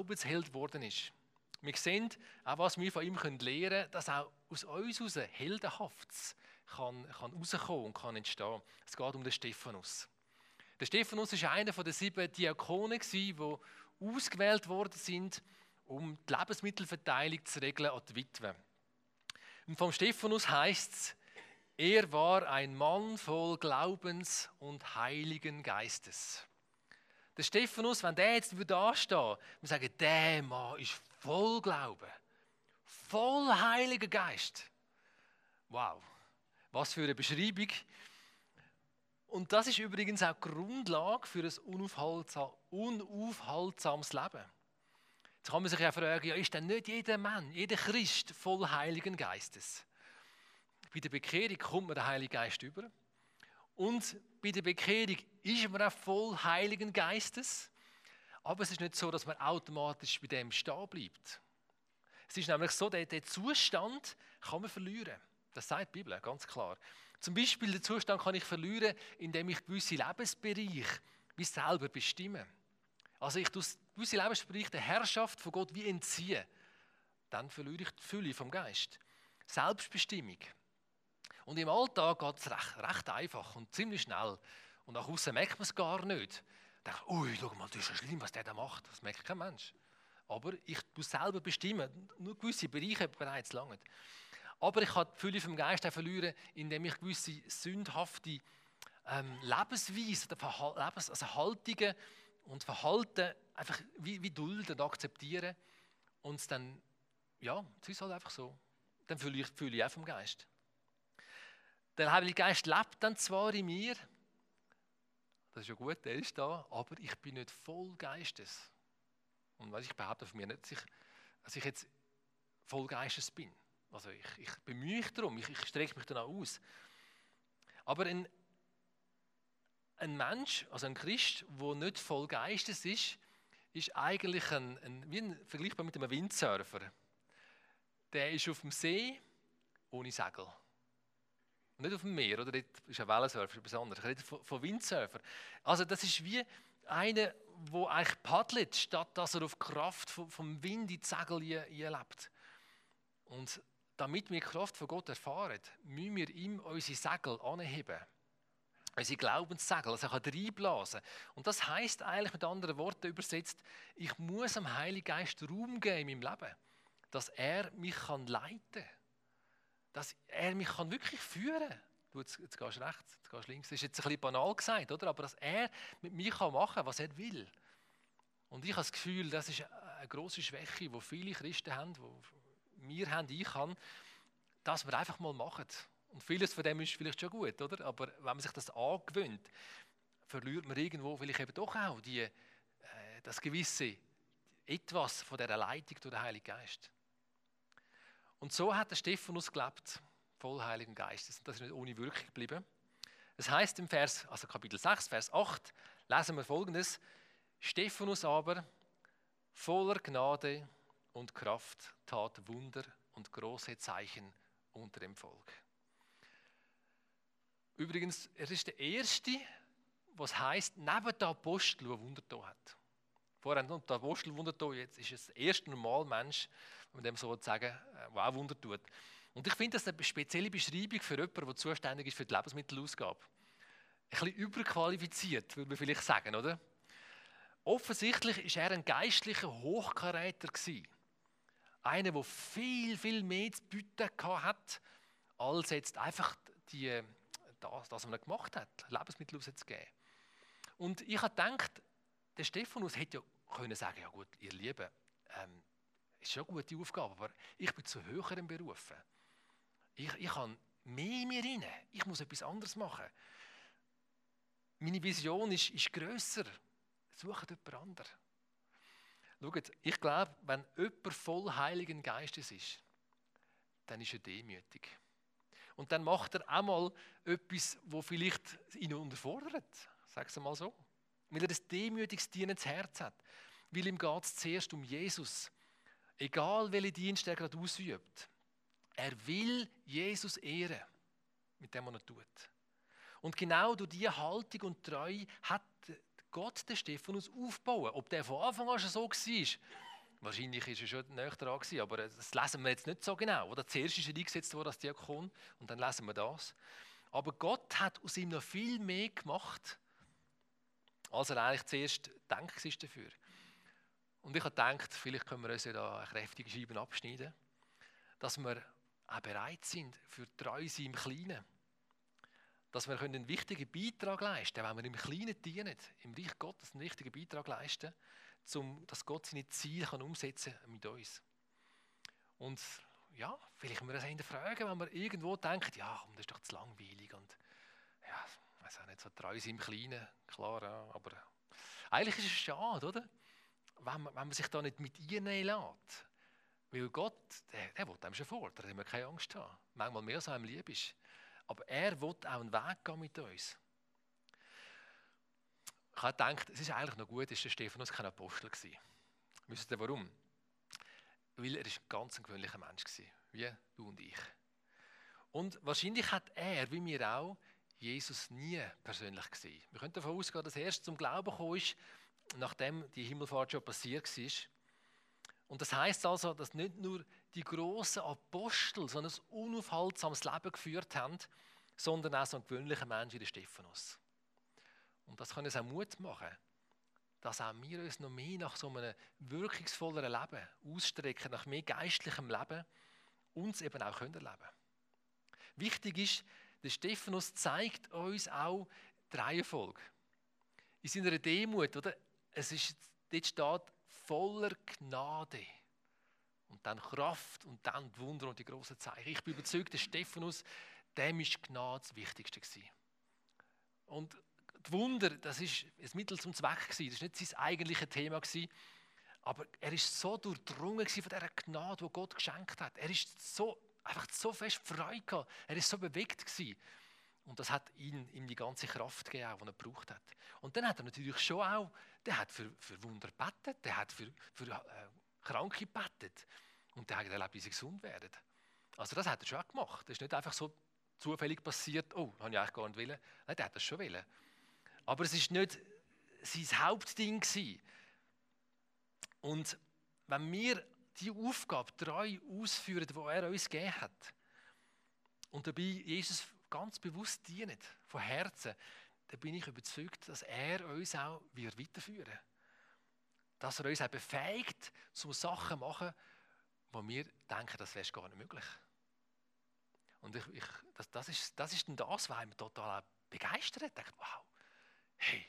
Glaubensheld geworden ist. Wir sehen auch, was wir von ihm lernen können, dass auch aus uns heraus Heldenhaftes kann rauskommen und kann entstehen. Es geht um den Stephanus. Der Stephanus war einer der 7 Diakonen, die ausgewählt worden sind, um die Lebensmittelverteilung zu regeln an die Witwen. Und vom Stephanus heisst es, er war ein Mann voll Glaubens und Heiligen Geistes. Der Stephanus, wenn der jetzt dastehen würde, wir sagen, der Mann ist voll Glauben, voll Heiliger Geist. Wow, was für eine Beschreibung. Und das ist übrigens auch die Grundlage für ein unaufhaltsames Leben. Jetzt kann man sich ja fragen, ja, ist denn nicht jeder Mann, jeder Christ voll Heiligen Geistes? Bei der Bekehrung kommt man den Heiligen Geist über. Und bei der Bekehrung ist man auch voll Heiligen Geistes. Aber es ist nicht so, dass man automatisch bei dem stehen bleibt. Es ist nämlich so, den Zustand kann man verlieren. Das sagt die Bibel ganz klar. Zum Beispiel den Zustand kann ich verlieren, indem ich gewisse Lebensbereiche wie selber bestimme. Also ich gewisse Lebensbereiche der Herrschaft von Gott wie entziehe. Dann verliere ich die Fülle vom Geist. Selbstbestimmung. Und im Alltag geht es recht einfach und ziemlich schnell. Und nach außen merkt man es gar nicht. Ich denke, ui, schau mal, das ist ja schlimm, was der da macht. Das merkt kein Mensch. Aber ich muss selber bestimmen. Nur gewisse Bereiche bereits lange. Aber ich kann die Fülle vom Geist auch verlieren, indem ich gewisse sündhafte Lebensweisen, also Haltungen und Verhalten einfach wie dulden und akzeptieren. Und dann, ja, es ist halt einfach so. Dann fühle ich auch vom Geist. Der Heilige Geist lebt dann zwar in mir, das ist ja gut, der ist da, aber ich bin nicht voll Geistes. Und ich behaupte von mir nicht, dass ich jetzt voll Geistes bin. Also ich bemühe mich darum, ich strecke mich dann auch aus. Aber ein Mensch, also ein Christ, der nicht voll Geistes ist eigentlich vergleichbar mit einem Windsurfer. Der ist auf dem See ohne Segel. Nicht auf dem Meer, oder? Dort ist ein Wellensurfer, etwas anderes. Ich rede von Windsurfer. Also das ist wie einer, der eigentlich paddelt, statt dass er auf die Kraft vom Wind in die Segel lebt. Und damit wir die Kraft von Gott erfahren, müssen wir ihm unsere Segel anheben. Unsere Glaubenssegel, also er kann reinblasen. Und das heisst eigentlich mit anderen Worten übersetzt, ich muss dem Heiligen Geist Raum geben in meinem Leben, dass er mich leiten kann. Dass er mich wirklich führen kann. Du, jetzt gehst du rechts, jetzt gehst du links. Das ist jetzt ein bisschen banal gesagt, oder? Aber dass er mit mir machen kann, was er will. Und ich habe das Gefühl, das ist eine grosse Schwäche, die viele Christen haben, die wir haben, ich habe, dass wir einfach mal machen. Und vieles von dem ist vielleicht schon gut, oder? Aber wenn man sich das angewöhnt, verliert man irgendwo vielleicht eben doch auch das gewisse Etwas von dieser Leitung durch den Heiligen Geist. Und so hat der Stephanus gelebt, voll Heiligen Geistes. Und das ist nicht ohne Wirkung geblieben. Das heißt im Kapitel 6, Vers 8, lesen wir Folgendes: Stephanus aber, voller Gnade und Kraft, tat Wunder und große Zeichen unter dem Volk. Übrigens, er ist der Erste, was heisst, neben den Aposteln, der Wunder getan hat. Vorher haben die Apostel Wunder getan, jetzt ist es der erste normale Mensch, wenn man dem so sagen, der auch Wunder tut. Und ich finde das eine spezielle Beschreibung für jemanden, der zuständig ist für die Lebensmittelausgabe. Ein bisschen überqualifiziert, würde man vielleicht sagen, oder? Offensichtlich war er ein geistlicher Hochkaräter gewesen. Einer, der viel, viel mehr zu bieten hatte, als jetzt einfach das, was er gemacht hat, Lebensmittel auszugeben. Und ich habe gedacht, der Stephanus hätte ja können sagen, ja gut, ihr Lieben, ist schon eine gute Aufgabe, aber ich bin zu höherem berufen. Ich habe mehr in mir rein. Ich muss etwas anderes machen. Meine Vision ist grösser. Sucht jemand anderen. Schaut, ich glaube, wenn jemand voll Heiligen Geistes ist, dann ist er demütig. Und dann macht er auch mal etwas, das vielleicht ihn unterfordert. Sag es mal so. Weil er ein demütiges, dienendes Herz hat. Weil ihm geht es zuerst um Jesus. Egal, welchen Dienst er gerade ausübt. Er will Jesus ehren. Mit dem, was er tut. Und genau durch diese Haltung und Treue hat Gott den Stephanus aufgebaut. Ob der von Anfang an schon so war, Wahrscheinlich ist er schon näher dran gewesen, aber das lesen wir jetzt nicht so genau. Oder? Zuerst ist er eingesetzt worden als Diakon und dann lesen wir das. Aber Gott hat aus ihm noch viel mehr gemacht, als er eigentlich zuerst gedacht war dafür. Und ich habe gedacht, vielleicht können wir uns ja da eine kräftige Scheibe abschneiden, dass wir auch bereit sind für treu sein im Kleinen. Dass wir einen wichtigen Beitrag leisten können, wenn wir im Kleinen dienen, im Reich Gottes einen wichtigen Beitrag leisten, dass Gott seine Ziele umsetzen kann mit uns. Und ja, vielleicht müssen wir das hinterfragen, wenn wir irgendwo denken, ja, das ist doch zu langweilig und ja, ich weiß auch nicht, so treu sein im Kleinen, klar, ja, aber eigentlich ist es schade, oder? Wenn man sich da nicht mit einnehmen lässt. Weil Gott, der will einem schon vor, da haben wir keine Angst haben. Manchmal mehr, als einem lieb ist. Aber er will auch einen Weg gehen mit uns. Ich habe gedacht, es ist eigentlich noch gut, dass der Stephanus kein Apostel war. Wisst ihr warum? Weil er ein ganz gewöhnlicher Mensch war, wie du und ich. Und wahrscheinlich hat er, wie wir auch, Jesus nie persönlich gesehen. Wir können davon ausgehen, dass er erst zum Glauben gekommen ist, nachdem die Himmelfahrt schon passiert war. Und das heisst also, dass nicht nur die grossen Apostel so ein unaufhaltsames Leben geführt haben, sondern auch so ein gewöhnlicher Mensch wie der Stephanus. Und das kann uns auch Mut machen, dass auch wir uns noch mehr nach so einem wirkungsvolleren Leben ausstrecken, nach mehr geistlichem Leben, uns eben auch erleben können. Wichtig ist, der Stephanus zeigt uns auch die Reihenfolge. In seiner Demut, oder? Dort steht voller Gnade. Und dann Kraft und dann die Wunder und die grossen Zeichen. Ich bin überzeugt, der Stephanus, dem war Gnade das Wichtigste gewesen. Und die Wunder, das war ein Mittel zum Zweck gewesen. Das war nicht sein eigentliches Thema gewesen. Aber er war so durchdrungen von dieser Gnade, die Gott geschenkt hat. Er war einfach so fest Freude gehabt. Er war so bewegt gewesen. Und das hat ihm die ganze Kraft gegeben, die er gebraucht hat. Und dann hat er natürlich schon auch, der hat für Wunder gebetet, der hat für Kranke gebetet. Und der hat erlebt, wie sie gesund werden. Also das hat er schon auch gemacht. Das ist nicht einfach so zufällig passiert, oh, das habe ich eigentlich gar nicht wollen. Nein, der hat das schon wollen. Aber es war nicht sein Hauptding gewesen. Und wenn wir die Aufgabe treu ausführen, die er uns gegeben hat, und dabei Jesus ganz bewusst dienen, von Herzen, dann bin ich überzeugt, dass er uns auch weiterführen wird. Dass er uns auch befähigt, zu Sachen zu machen, wo wir denken, das wäre gar nicht möglich. Und das ist dann das, was mich total begeistert hat. Ich dachte, wow, hey,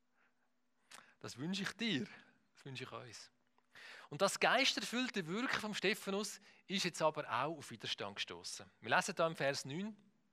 das wünsche ich dir, das wünsche ich uns. Und das geisterfüllte Wirken von Stephanus ist jetzt aber auch auf Widerstand gestoßen. Wir lesen da im Vers 9.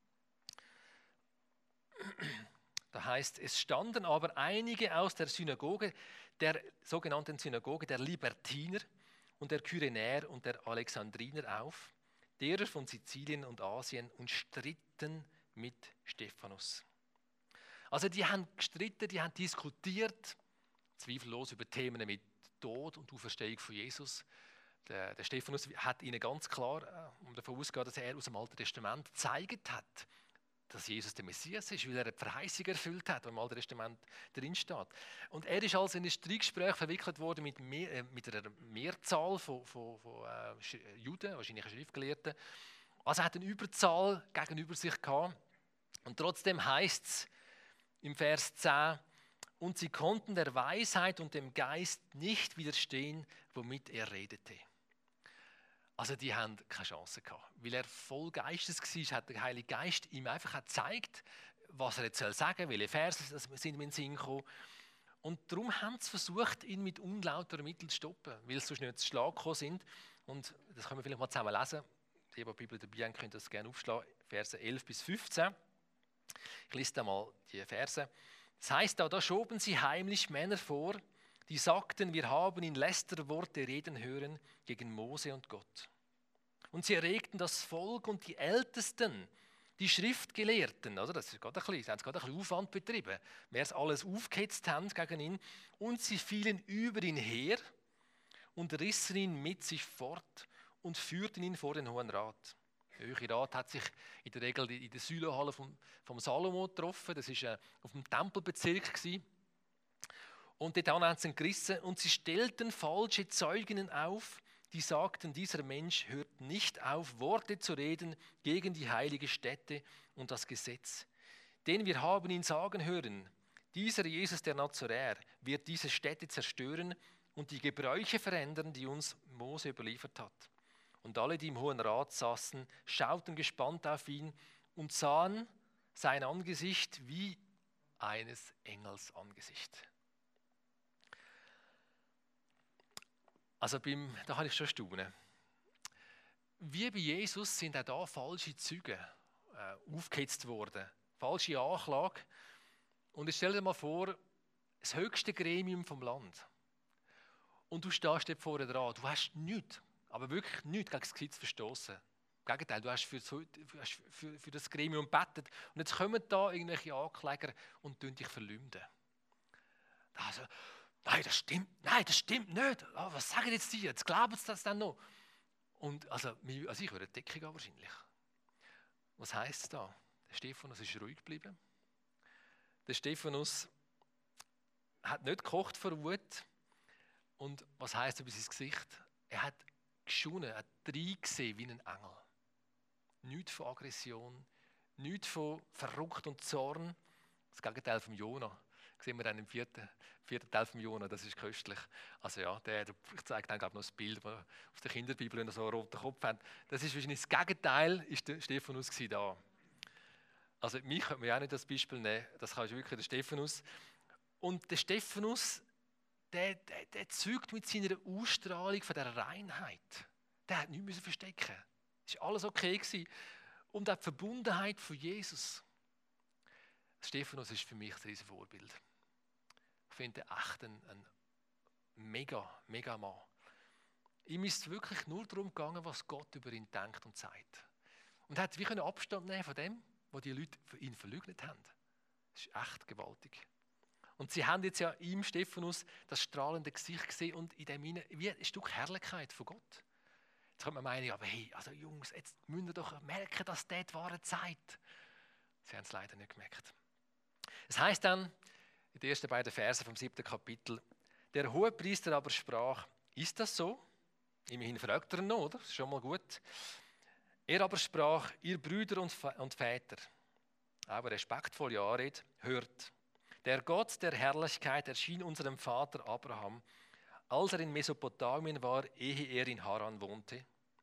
Da heißt, es standen aber einige aus der Synagoge, der sogenannten Synagoge der Libertiner und der Kyrenäer und der Alexandriner auf, derer von Sizilien und Asien, und stritten mit Stephanus. Also die haben gestritten, die haben diskutiert, zweifellos über Themen mit Tod und Auferstehung von Jesus. Der Stephanus hat ihnen ganz klar davon ausgegangen, dass er aus dem Alten Testament gezeigt hat, dass Jesus der Messias ist, weil er eine Verheißung erfüllt hat, die im Alten Testament drin steht. Und er ist also in ein Streitgespräch verwickelt worden mit einer Mehrzahl von Juden, wahrscheinlich Schriftgelehrten. Also er hat eine Überzahl gegenüber sich gehabt. Und trotzdem heißt es im Vers 10, und sie konnten der Weisheit und dem Geist nicht widerstehen, womit er redete. Also die haben keine Chance gehabt. Weil er voll Geistes war, hat der Heilige Geist ihm einfach gezeigt, was er jetzt sagen soll, welche Verse sind in den Sinn gekommen. Und darum haben sie versucht, ihn mit unlauteren Mitteln zu stoppen, weil sie so schnell zu Schlag gekommen sind. Und das können wir vielleicht mal zusammen lesen. Die, die Bibel dabei haben, können das gerne aufschlagen. Verse 11 bis 15. Ich lese da mal die Verse. Das heißt, da schoben sie heimlich Männer vor, die sagten, wir haben ihn Lästerworte reden hören gegen Mose und Gott. Und sie erregten das Volk und die Ältesten, die Schriftgelehrten, also das ist gerade ein bisschen, sie haben gerade ein bisschen Aufwand betrieben, wer es alles aufgehetzt haben gegen ihn, und sie fielen über ihn her und rissen ihn mit sich fort und führten ihn vor den Hohen Rat. Der Hohe Rat hat sich in der Regel in der Säulenhalle vom Salomo getroffen, das war auf dem Tempelbezirk gewesen. Und dort haben sie ihn gerissen und sie stellten falsche Zeuginnen auf, die sagten, dieser Mensch hört nicht auf, Worte zu reden gegen die heilige Stätte und das Gesetz. Denn wir haben ihn sagen hören, dieser Jesus der Nazaräer wird diese Stätte zerstören und die Gebräuche verändern, die uns Mose überliefert hat. Und alle, die im Hohen Rat saßen, schauten gespannt auf ihn und sahen sein Angesicht wie eines Engels Angesicht. Also da habe ich schon staunen. Wie bei Jesus sind auch da falsche Zeugen aufgehetzt worden. Falsche Anklage. Und ich stelle dir mal vor, das höchste Gremium vom Land. Und du stehst dort vorne dran. Du hast nichts, aber wirklich nichts gegen das Gesetz verstoßen. Im Gegenteil, du hast für das Gremium gebetet. Und jetzt kommen da irgendwelche Ankläger und dich verleumden. Also, nein, das stimmt nicht. Oh, was sagen jetzt die? Jetzt glauben sie das dann noch. Und also ich würde Deckung haben wahrscheinlich. Was heisst es da? Der Stephanus ist ruhig geblieben. Der Stephanus hat nicht gekocht vor Wut. Und was heisst über sein Gesicht? Er hat geschunden, er hat reingesehen wie ein Engel. Nichts von Aggression, nichts von Verrückt und Zorn. Das Gegenteil vom Jona. Das sehen wir dann im vierten Teil vom Jona, das ist köstlich. Also ja, ich zeige dann noch das Bild, das auf der Kinderbibel, wenn er so einen roten Kopf hat. Das ist wahrscheinlich das Gegenteil, ist der Stephanus da. Also mich könnte man ja auch nicht als Beispiel nehmen, das kann wirklich der Stephanus. Und der Stephanus, der zeugt mit seiner Ausstrahlung von der Reinheit. Der hat nichts verstecken. Es war alles okay gewesen. Und auch die Verbundenheit von Jesus. Stephanus ist für mich ein riesiges Vorbild. Ich finde ihn echt ein mega Mann. Ihm ist es wirklich nur darum gegangen, was Gott über ihn denkt und sagt. Und er hat wie Abstand nehmen von dem, was die Leute für ihn verleugnet haben. Das ist echt gewaltig. Und sie haben jetzt ja im Stephanus das strahlende Gesicht gesehen und in dem wie ein Stück Herrlichkeit von Gott. Jetzt könnte man meinen, aber hey, also Jungs, jetzt müsst ihr doch merken, dass das die wahre Zeit. Sie haben es leider nicht gemerkt. Es heißt dann in den ersten beiden Versen vom 7. Kapitel, der Hohepriester aber sprach, ist das so? Immerhin fragt er ihn noch, oder? Das ist schon mal gut. Er aber sprach, ihr Brüder und Väter, aber respektvolle Anrede, hört. Der Gott der Herrlichkeit erschien unserem Vater Abraham, als er in Mesopotamien war, ehe er in Haran wohnte.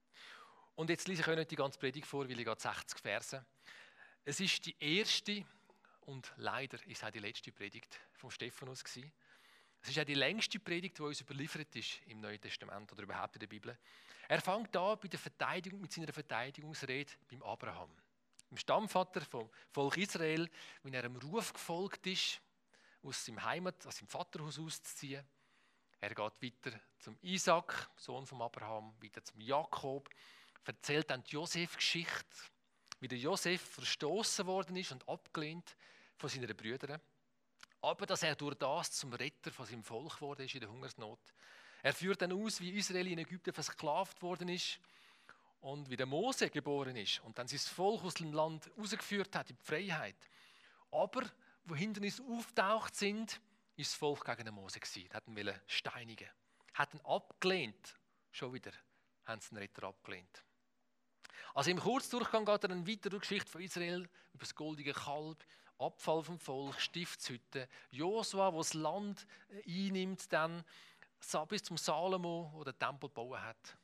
Und jetzt lese ich euch nicht die ganze Predigt vor, weil ich gerade 60 Verse. Es ist die erste und leider ist es auch die letzte Predigt vom Stephanus gewesen. Es ist auch die längste Predigt, die uns überliefert ist im Neuen Testament oder überhaupt in der Bibel. Er fängt an mit seiner Verteidigungsrede beim Abraham, dem Stammvater vom Volk Israel, wenn er einem Ruf gefolgt ist, aus seinem Vaterhaus auszuziehen. Er geht weiter zum Isaac, Sohn von Abraham, weiter zum Jakob, erzählt dann die Josef-Geschichte, wie der Josef verstoßen worden ist und abgelehnt von seinen Brüdern. Aber dass er durch das zum Retter von seinem Volk geworden ist in der Hungersnot. Er führt dann aus, wie Israel in Ägypten versklavt worden ist und wie der Mose geboren ist und dann sein Volk aus dem Land rausgeführt hat in die Freiheit. Aber wo Hindernisse auftaucht sind, ist das Volk gegen den Mose gewesen. Hat ihn steinigen. Hat ihn abgelehnt. Schon wieder haben sie den Retter abgelehnt. Also im Kurzdurchgang geht er dann weiter durch die Geschichte von Israel über das goldige Kalb, Abfall vom Volk, Stiftshütte, Josua, der das Land einnimmt, dann bis zum Salomo, der den Tempel gebaut hat.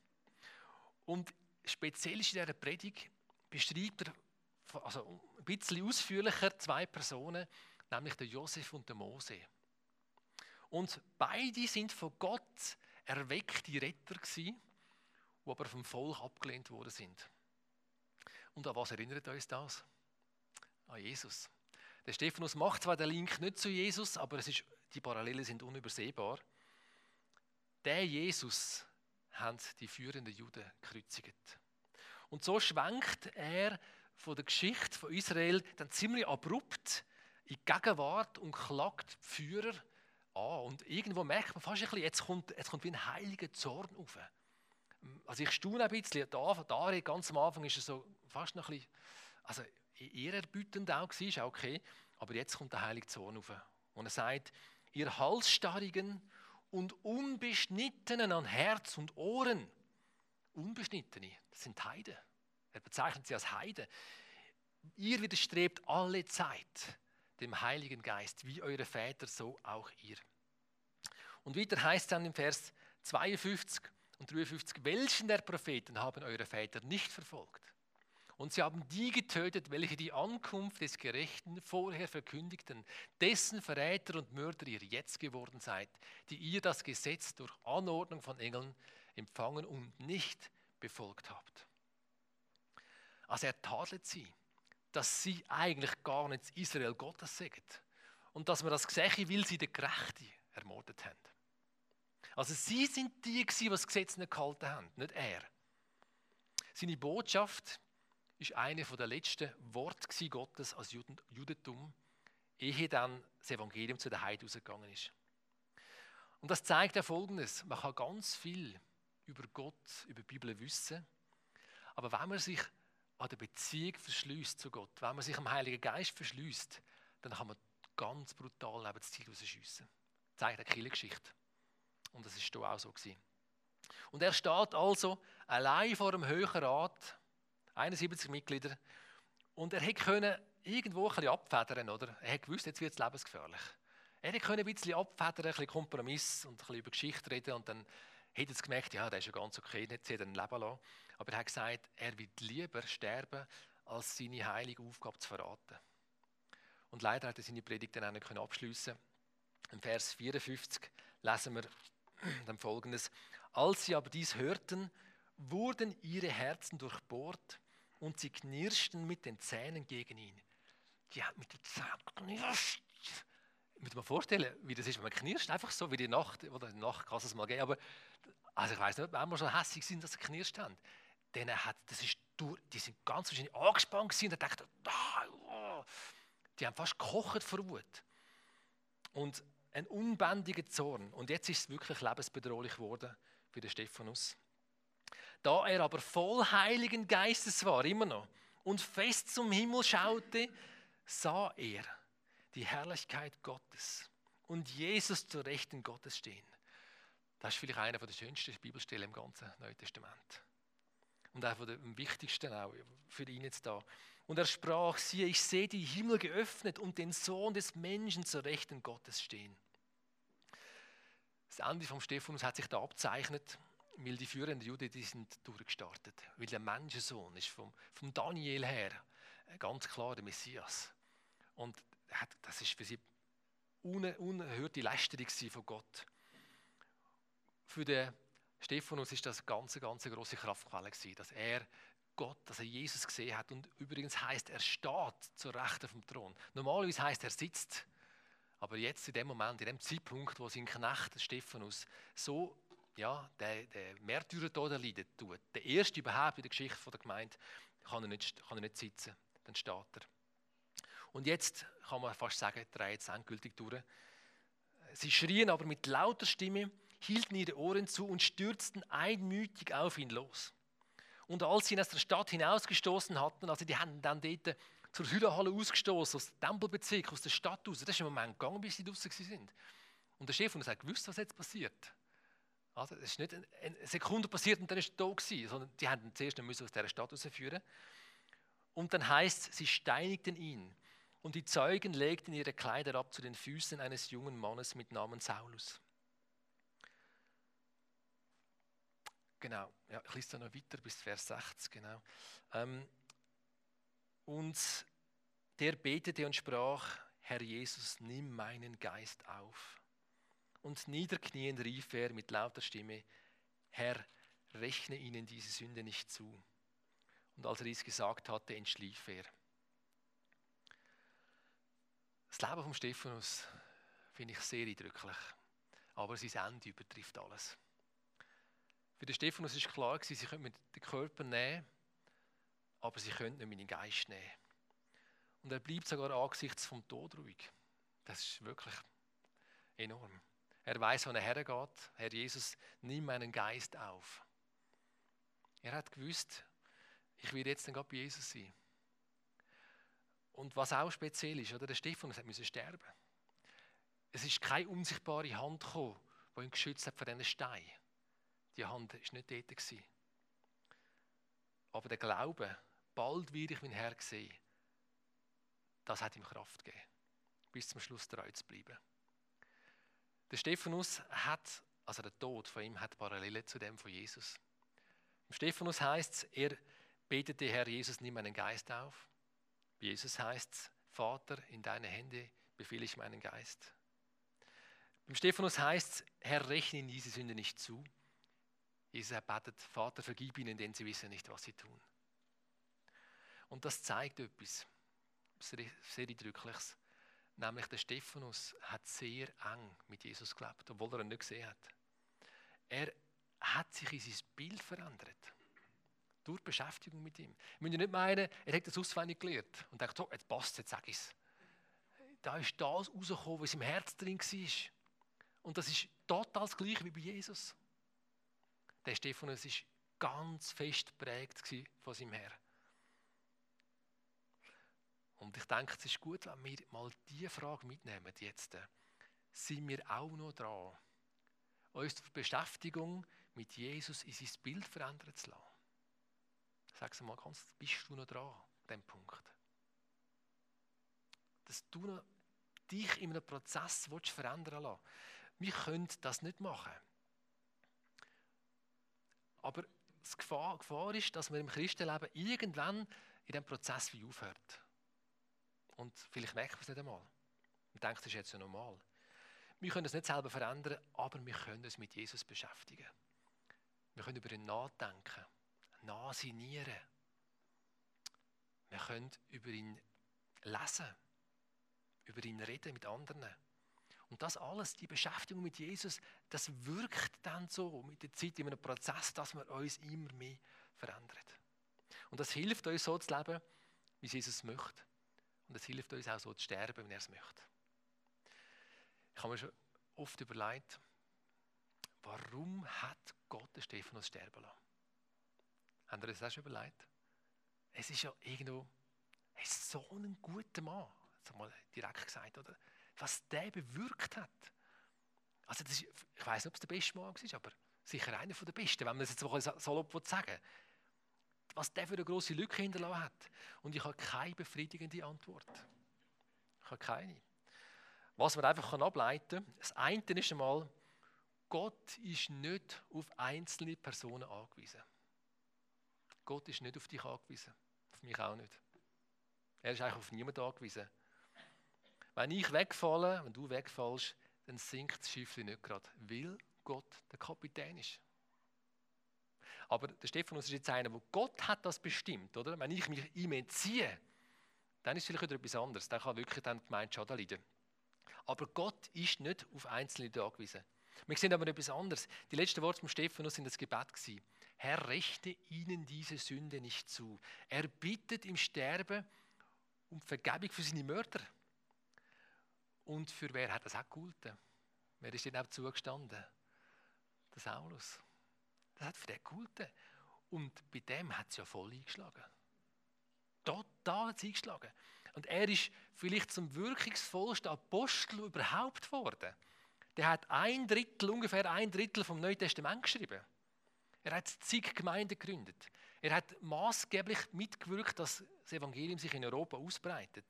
Und speziell ist in dieser Predigt beschreibt er also ein bisschen ausführlicher zwei Personen, nämlich der Josef und der Mose. Und beide sind von Gott erweckte Retter gewesen, die aber vom Volk abgelehnt worden sind. Und an was erinnert uns das? An Jesus. Der Stephanus macht zwar den Link nicht zu Jesus, aber die Parallelen sind unübersehbar. Der Jesus haben die führenden Juden gekreuzigt. Und so schwenkt er von der Geschichte von Israel dann ziemlich abrupt in die Gegenwart und klagt die Führer an. Und irgendwo merkt man fast ein bisschen, jetzt kommt wie ein heiliger Zorn auf. Also ich staune ein bisschen, da ganz am Anfang ist es so fast noch ein bisschen, also ehrerbietigend auch gewesen, ist auch okay, aber jetzt kommt der heilige Zorn auf. Und er sagt, ihr Halsstarrigen und Unbeschnittenen an Herz und Ohren. Unbeschnittene, das sind Heiden. Er bezeichnet sie als Heiden. Ihr widerstrebt alle Zeit dem Heiligen Geist, wie eure Väter, so auch ihr. Und weiter heißt es dann im Vers 52 und 53, welchen der Propheten haben eure Väter nicht verfolgt? Und sie haben die getötet, welche die Ankunft des Gerechten vorher verkündigten, dessen Verräter und Mörder ihr jetzt geworden seid, die ihr das Gesetz durch Anordnung von Engeln empfangen und nicht befolgt habt. Also er tadelt sie, dass sie eigentlich gar nicht das Israel Gottes sind. Und dass man das sehen, weil sie den Gerechten ermordet haben. Also sie sind die, die das Gesetz nicht gehalten haben, nicht er. Seine Botschaft ist eine der letzten Worte Gottes als Judentum, ehe dann das Evangelium zu den Heiden rausgegangen ist. Und das zeigt ja Folgendes: Man kann ganz viel über Gott, über die Bibel wissen, aber wenn man sich an der Beziehung verschließt zu Gott, wenn man sich am Heiligen Geist verschließt, dann kann man ganz brutal neben das Ziel rausschiessen. Das zeigt eine Kirchengeschichte. Und das war hier auch so gewesen. Und er steht also allein vor dem Höheren Rat, 71 Mitglieder, und er konnte irgendwo ein bisschen abfedern, oder? Er hat gewusst, jetzt wird es lebensgefährlich. Er konnte ein bisschen abfedern, ein bisschen Kompromiss und ein bisschen über Geschichte reden, und dann hat er gemerkt, ja, das ist ja ganz okay, nicht sie dann leben lassen. Aber er hat gesagt, er wird lieber sterben, als seine heilige Aufgabe zu verraten. Und leider hat er seine Predigt dann auch nicht abschliessen können. Im Vers 54 lesen wir dann Folgendes: Als sie aber dies hörten, wurden ihre Herzen durchbohrt und sie knirschten mit den Zähnen gegen ihn. Die haben mit den Zähnen geknirscht. Ich muss mir vorstellen, wie das ist, wenn man knirscht. Einfach so wie die Nacht, oder in der Nacht kann es mal gehen. Aber also ich weiss nicht, wenn wir so hässlich sind, dass sie geknirscht haben. Die sind ganz wahrscheinlich angespannt gewesen und dachten, die haben fast gekocht vor Wut. Und ein unbändiger Zorn. Und jetzt ist es wirklich lebensbedrohlich geworden für den Stephanus. Da er aber voll Heiligen Geistes war, immer noch, und fest zum Himmel schaute, sah er die Herrlichkeit Gottes und Jesus zur Rechten Gottes stehen. Das ist vielleicht einer der schönsten Bibelstellen im ganzen Neuen Testament. Und auch am wichtigsten auch für ihn jetzt da. Und er sprach, siehe, ich sehe die Himmel geöffnet und den Sohn des Menschen zur Rechten Gottes stehen. Das Ende vom Stephanus hat sich da abzeichnet, weil die führenden Juden, die sind durchgestartet. Weil der Menschensohn ist vom Daniel her ganz klar der Messias. Und das ist für sie unerhörte Lästerung von Gott. Für den Stephanus ist das eine ganz grosse Kraftquelle gewesen, dass er Gott, dass er Jesus gesehen hat. Und übrigens heißt, er steht zur Rechten vom Thron. Normalerweise heißt, er sitzt. Aber jetzt in dem Moment, in dem Zeitpunkt, wo sein Knecht Stephanus so der Märtyrertod erleiden tut, der erste überhaupt in der Geschichte der Gemeinde, kann er nicht sitzen. Dann steht er. Und jetzt kann man fast sagen, dreht es endgültig durch. Sie schrien aber mit lauter Stimme, hielten ihre Ohren zu und stürzten einmütig auf ihn los. Und als sie ihn aus der Stadt hinausgestoßen hatten, also die haben dann dort zur Hühnerhalle ausgestoßen, aus dem Tempelbezirk, aus der Stadt raus, das ist im Moment gegangen, bis sie draußen sind. Und der Chef hat gewusst, was jetzt passiert. Also, es ist nicht eine Sekunde passiert und dann ist er da gewesen, sondern die haben ihn zuerst aus dieser Stadt rausführen. Und dann heißt es, sie steinigten ihn. Und die Zeugen legten ihre Kleider ab zu den Füßen eines jungen Mannes mit Namen Saulus. Genau, ja, ich lese da noch weiter bis Vers 60. Genau. Und der betete und sprach, Herr Jesus, nimm meinen Geist auf. Und niederkniend rief er mit lauter Stimme, Herr, rechne ihnen diese Sünde nicht zu. Und als er dies gesagt hatte, entschlief er. Das Leben von Stephanus finde ich sehr eindrücklich, aber sein Ende übertrifft alles. Für den Stephanus war klar, sie können den Körper nehmen, aber sie können nicht meinen Geist nehmen. Und er bleibt sogar angesichts vom Tod ruhig. Das ist wirklich enorm. Er weiß, wo er hergeht. Herr Jesus, nimm meinen Geist auf. Er hat gewusst, ich werde jetzt dann gerade bei Jesus sein. Und was auch speziell ist, oder? Der Stephanus musste sterben. Es ist keine unsichtbare Hand gekommen, die ihn geschützt hat von diesen Steinen. Die Hand war nicht dort gewesen. Aber der Glaube, bald werde ich meinen Herrn sehen, das hat ihm Kraft gegeben, bis zum Schluss treu zu bleiben. Der Stephanus hat, also der Tod von ihm, hat Parallelen zu dem von Jesus. Im Stephanus heißt es, er betete, Herr Jesus, nimm meinen Geist auf. Bei Jesus heißt es, Vater, in deine Hände befehle ich meinen Geist. Beim Stephanus heißt es, Herr, rechne ihnen diese Sünde nicht zu. Jesus hat betet, Vater, vergib ihnen, denn sie wissen nicht, was sie tun. Und das zeigt etwas sehr Eindrückliches. Nämlich der Stephanus hat sehr eng mit Jesus gelebt, obwohl er ihn nicht gesehen hat. Er hat sich in sein Bild verändert. Durch Beschäftigung mit ihm. Ich muss nicht meinen, er hat das auswendig gelernt und denkt, so, jetzt passt es, jetzt sage ich es. Da ist das rausgekommen, was im Herz drin war. Und das ist total das Gleiche wie bei Jesus. Der Stephanus war ganz fest geprägt von seinem Herrn. Und ich denke, es ist gut, wenn wir mal diese Frage mitnehmen jetzt. Sind wir auch noch dran, uns die Beschäftigung mit Jesus in sein Bild verändern zu lassen? Sag es mal ganz, bist du noch dran an diesem Punkt? Dass du noch dich in einem Prozess verändern willst. Wir können das nicht machen. Aber die Gefahr ist, dass man im Christenleben irgendwann in diesem Prozess wie aufhört. Und vielleicht merkt man es nicht einmal. Man denkt, das ist jetzt ja normal. Wir können es nicht selber verändern, aber wir können uns mit Jesus beschäftigen. Wir können über ihn nachdenken, nachsinnieren. Wir können über ihn lesen, über ihn reden mit anderen. Und das alles, die Beschäftigung mit Jesus, das wirkt dann so mit der Zeit in einem Prozess, dass wir uns immer mehr verändern. Und das hilft uns so zu leben, wie Jesus möchte. Und es hilft uns auch so zu sterben, wenn er es möchte. Ich habe mir schon oft überlegt, warum hat Gott den Stephanus sterben lassen? Habt ihr das auch schon überlegt? Es ist ja irgendwo, er ist so ein guter Mann, das mal direkt gesagt, oder? Was der bewirkt hat. Also das ist, ich weiss nicht, ob es der beste Mann war, aber sicher einer der besten, wenn man es jetzt mal salopp sagen will. Was der für eine grosse Lücke hinterlassen hat. Und ich habe keine befriedigende Antwort. Ich habe keine. Was man einfach ableiten kann, das eine ist einmal, Gott ist nicht auf einzelne Personen angewiesen. Gott ist nicht auf dich angewiesen. Auf mich auch nicht. Er ist eigentlich auf niemanden angewiesen. Wenn ich wegfalle, wenn du wegfallst, dann sinkt das Schiff nicht gerade, weil Gott der Kapitän ist. Aber der Stephanus ist jetzt einer, wo Gott hat das bestimmt, oder? Wenn ich mich ihm entziehe, dann ist es vielleicht wieder etwas anderes. Dann kann wirklich dann die Gemeinde Schaden leiden. Aber Gott ist nicht auf Einzelne angewiesen. Wir sehen aber etwas anderes. Die letzten Worte vom Stephanus sind das Gebet gewesen. Herr, rechne ihnen diese Sünde nicht zu. Er bittet im Sterben um Vergebung für seine Mörder. Und für wer hat das auch gehalten? Wer ist denn auch zugestanden? Der Saulus. Das hat für den gehalten. Und bei dem hat es ja voll eingeschlagen. Total hat es eingeschlagen. Und er ist vielleicht zum wirkungsvollsten Apostel überhaupt geworden. Der hat ungefähr ein Drittel vom Neuen Testament geschrieben. Er hat zig Gemeinden gegründet. Er hat maßgeblich mitgewirkt, dass das Evangelium sich in Europa ausbreitet.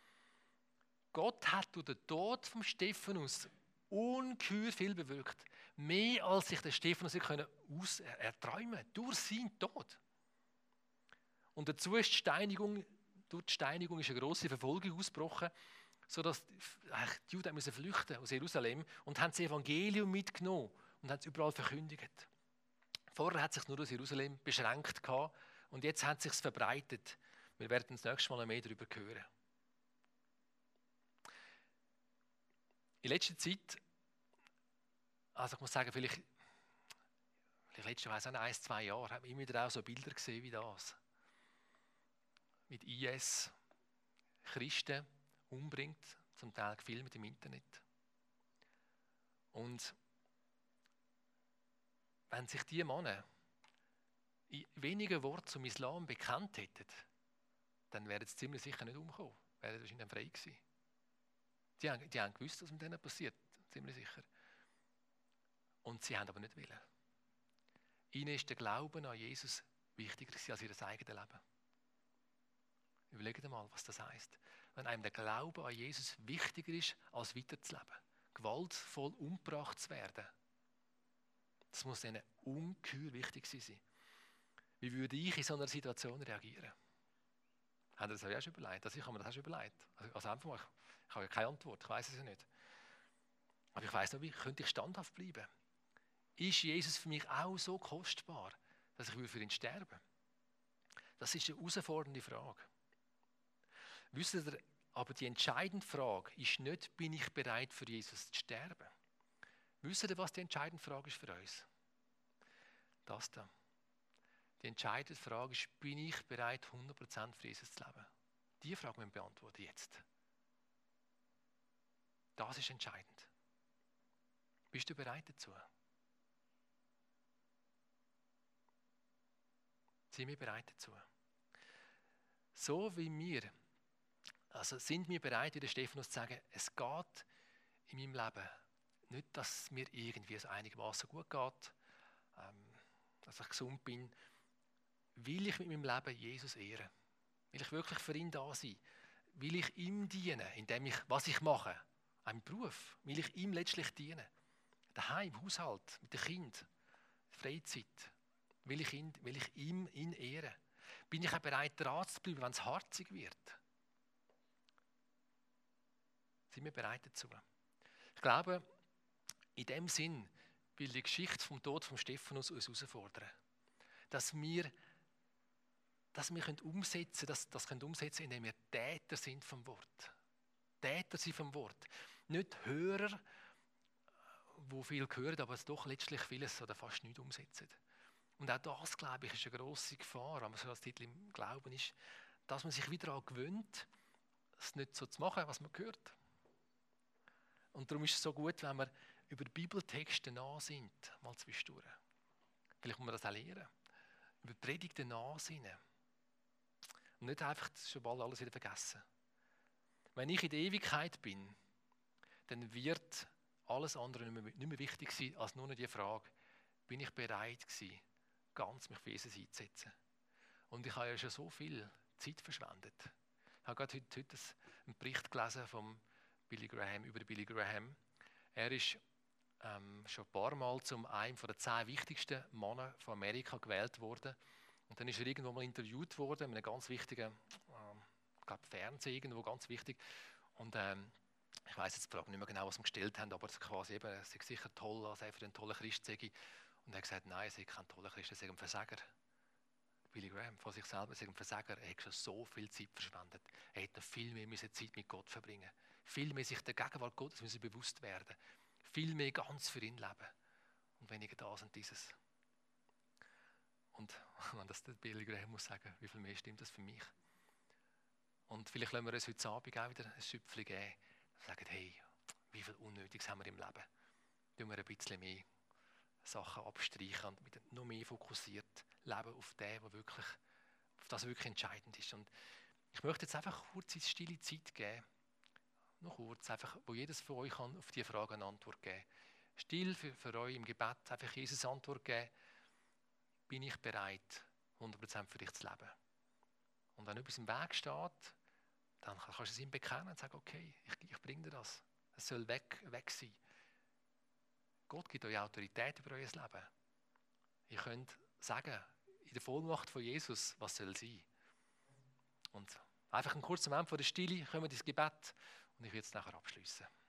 Gott hat durch den Tod von Stephanus ungeheuer viel bewirkt. Mehr als sich der Stephanus erträumen konnte. Durch seinen Tod. Und dazu ist durch die Steinigung ist eine grosse Verfolgung ausgebrochen, sodass die Juden mussten flüchten aus Jerusalem und haben das Evangelium mitgenommen und haben es überall verkündigt. Vorher hat es sich nur aus Jerusalem beschränkt gehabt, und jetzt hat es sich verbreitet. Wir werden das nächste Mal noch mehr darüber hören. In letzter Zeit, also ich muss sagen, vielleicht letzte, ich weiss auch, 1-2 Jahre, haben wir immer wieder auch so Bilder gesehen wie das. Mit IS Christen umbringt, zum Teil gefilmt im Internet. Und wenn sich diese Männer in wenigen Worten zum Islam bekannt hätten, dann wären sie ziemlich sicher nicht umgekommen, wären wahrscheinlich frei gewesen. Die haben gewusst, was mit denen passiert, ziemlich sicher. Und sie haben aber nicht wollen. Ihnen ist der Glaube an Jesus wichtiger als ihr eigenes Leben. Überlegt mal, was das heisst. Wenn einem der Glaube an Jesus wichtiger ist, als weiterzuleben, gewaltvoll umgebracht zu werden, das muss ihnen ungeheuer wichtig sein. Wie würde ich in so einer Situation reagieren? Haben Sie das auch schon überlegt? Also ich habe mir das auch schon überlegt. Also einfach mal, ich habe ja keine Antwort, ich weiß es ja nicht. Aber ich weiss noch, wie könnte ich standhaft bleiben? Ist Jesus für mich auch so kostbar, dass ich für ihn sterben würde? Das ist eine herausfordernde Frage. Wisst ihr, aber die entscheidende Frage ist nicht, bin ich bereit für Jesus zu sterben? Wisst ihr, was die entscheidende Frage ist für uns? Das da. Die entscheidende Frage ist, bin ich bereit, 100% für Jesus zu leben? Diese Frage müssen wir beantworten jetzt. Das ist entscheidend. Bist du bereit dazu? Sind wir bereit dazu? So wie wir, also sind wir bereit, wie der Stephanus zu sagen, es geht in meinem Leben nicht, dass es mir irgendwie so einigermaßen gut geht, dass ich gesund bin. Will ich mit meinem Leben Jesus ehren? Will ich wirklich für ihn da sein? Will ich ihm dienen, indem ich, was ich mache, einem Beruf, will ich ihm letztlich dienen? Daheim, Haushalt, mit den Kindern, Freizeit, will ich ihm ehren? Bin ich auch bereit, dran zu bleiben, wenn es harzig wird? Sind wir bereit dazu? Ich glaube, in dem Sinn will die Geschichte vom Tod von Stephanus uns herausfordern, dass wir umsetzen können, indem wir Täter sind vom Wort. Täter sind vom Wort. Nicht Hörer, die viel hören, aber es doch letztlich vieles oder fast nichts umsetzen. Und auch das, glaube ich, ist eine grosse Gefahr, wenn man so als Titel im Glauben ist, dass man sich wieder daran gewöhnt, es nicht so zu machen, was man hört. Und darum ist es so gut, wenn wir über Bibeltexte nachsinnen, mal zwischendurch. Vielleicht muss man das auch lernen. Über Predigten nachsinnen. Und nicht einfach schon bald alles wieder vergessen. Wenn ich in der Ewigkeit bin, dann wird alles andere nicht mehr wichtig sein, als nur noch die Frage, bin ich bereit gewesen, ganz mich für Jesus einzusetzen. Und ich habe ja schon so viel Zeit verschwendet. Ich habe gerade heute einen Bericht gelesen von Billy Graham, über Billy Graham. Er ist schon ein paar Mal zum einem der 10 wichtigsten Männer von Amerika gewählt worden. Und dann ist er irgendwo mal interviewt worden, mit einem ganz wichtigen, ich glaube Fernsehen, irgendwo ganz wichtig. Und ich weiß jetzt die Frage nicht mehr genau, was sie gestellt haben, aber es quasi eben, es ist sicher toll, als er für einen tollen Christ sei. Und er hat gesagt, nein, er sei kein toller Christ, er sei ein Versager. Billy Graham von sich selber, er sei ein Versager, er hat schon so viel Zeit verschwendet. Er hätte noch viel mehr Zeit mit Gott verbringen müssen. Viel mehr sich der Gegenwart Gottes müssen bewusst werden. Viel mehr ganz für ihn leben. Und weniger das und dieses. Und wenn das der Billy Graham muss sagen, wie viel mehr stimmt das für mich? Und vielleicht lassen wir uns heute Abend auch wieder ein Schüpfchen geben. Und sagen, hey, wie viel Unnötiges haben wir im Leben? Tun wir ein bisschen mehr Sachen abstreichen und noch mehr fokussiert leben auf das wirklich entscheidend ist. Und ich möchte jetzt einfach kurz in stille Zeit geben, noch kurz, einfach, wo jedes von euch kann auf diese Frage eine Antwort geben kann. Still für euch im Gebet einfach Jesus Antwort geben. Bin ich bereit, 100% für dich zu leben? Und wenn etwas im Weg steht, dann kannst du es ihm bekennen und sagen, okay, ich bringe dir das. Es soll weg sein. Gott gibt euch Autorität über euer Leben. Ihr könnt sagen, in der Vollmacht von Jesus, was soll sein. Und einfach einen kurzen Moment vor der Stille kommen wir ins Gebet und ich werde es nachher abschließen.